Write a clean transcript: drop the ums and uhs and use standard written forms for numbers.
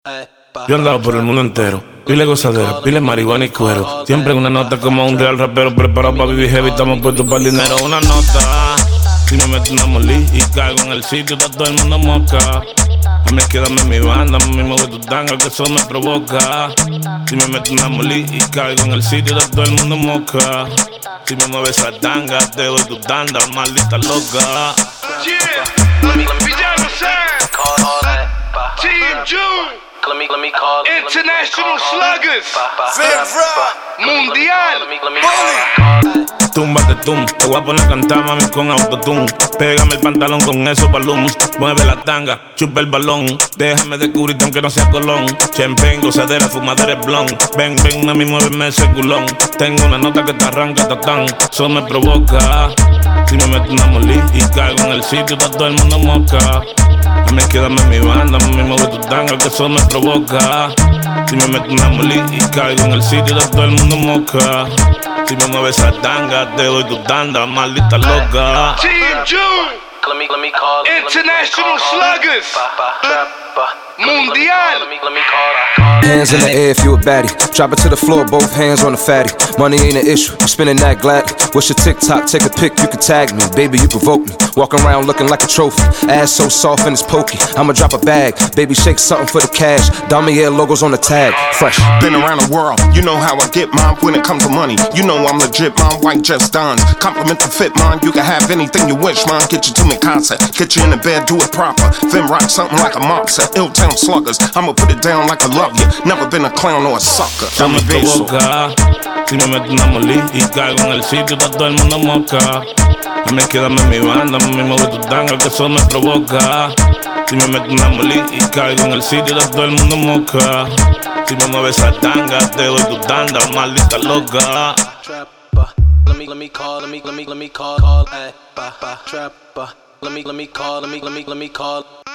Yo he andado por el mundo entero, pile gozadera, pile marihuana y cuero. Siempre en una nota como un real rapero preparado para vivir heavy. Estamos puestos para el dinero. Una nota, si me meto una molí y caigo en el sitio, está todo el mundo mosca. A mí quédame en mi banda, me mueve tu tanga, que eso me provoca. Si me meto una molí y caigo en el sitio, está todo el mundo mosca. Si me mueve esa tanga, te doy tu tanda, maldita loca. Villano Sam, Team June, International Sluggers, Mundial, Bully. Túmbate tum, te voy a poner a cantar, mami, con autotune. Pégame el pantalón con esos balloons. Mueve la tanga, chupa el balón. Déjame descubrirte aunque no sea Colón. Champagne, gozadera, fumadera, blond. Ven, ven, mami, muéveme ese culón. Tengo una nota que te arranca, tatán. Eso me provoca. Si me meto una molí y caigo en el sitio, está todo el mundo mosca. A mí quédame en mi banda, mami, mueve tu tanga, que eso me provoca. Si me meto una molí y caigo en el sitio, está todo el mundo mosca. Si me mueves esa tanga, te doy tu tanda, maldita loca. Team June, International Sluggers, Mundial. Hands in the air if you a baddie. Drop it to the floor, both hands on the fatty. Money ain't an issue, I'm spinning that glad. What's your TikTok? Take a pic, you can tag me. Baby, you provoke me. Walking around looking like a trophy. Ass so soft and it's pokey. I'ma drop a bag. Baby, shake something for the cash. Damier logos on the tag. Fresh. Been around the world, you know how I get mine when it comes to money. You know I'm legit, mine white just done. Compliment the fit, mine. You can have anything you wish, mine. Get you to me concert. Get you in the bed, do it proper. Then rock something like a mob set. Ill-town sluggers. I'ma put it down like I love you. Never been a clown or a sucker. Eso me provoca. Si me meto una molí y caigo en el sitio, está todo el mundo mosca. A mí quédame en mi banda, mami, mueve tu tanga, que eso me provoca. Si me meto una molí y caigo en el sitio, está todo el mundo mosca. Si me mueve esa tanga, te doy tu tanda, maldita loca. Let me call, trapper. Let me call.